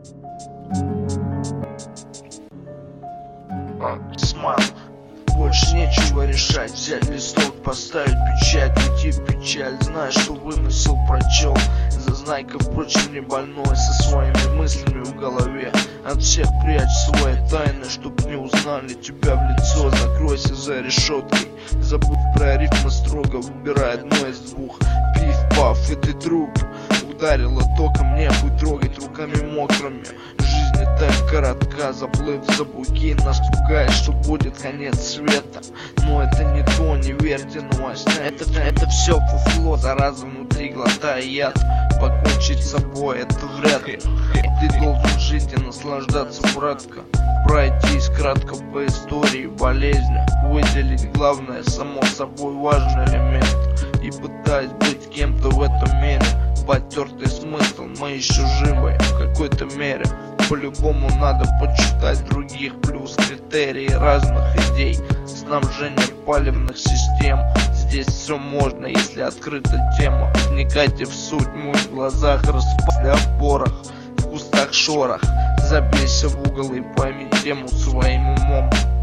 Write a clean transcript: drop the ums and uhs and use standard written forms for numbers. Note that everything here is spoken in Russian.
Смайл. Больше нечего решать, взять листок, поставить печать, уйти в печаль. Знаешь, что вымысел прочел, зазнайка, впрочем, не больной, со своими мыслями в голове. От всех прячь свои тайны, чтоб не узнали тебя в лицо. Закройся за решеткой, забудь про рифмы строго, выбирай одно из двух. Пиф-паф, и ты труп. Ударило током, нехуй трогать руками мокрыми. Жизнь так коротка, заплыв за буки, нас пугает, что будет конец света. Но это не то, не верьте новостям. Это все фуфло, зараза внутри, глотая яд. Покончить с собой, это вряд ли. Ты должен жить и наслаждаться, братка. Пройтись кратко по истории болезни, выделить главное, само собой важный элемент. И пытаясь быть кем-то в этом мире, потертый смысл, мы еще живы в какой-то мере. По-любому надо почитать других, плюс критерии разных идей, снабжение палевных систем. Здесь все можно, если открыта тема. Вникайте в суть, муть в глазах, распали о порах, в кустах шорох. Забейся в угол и пойми тему своим умом.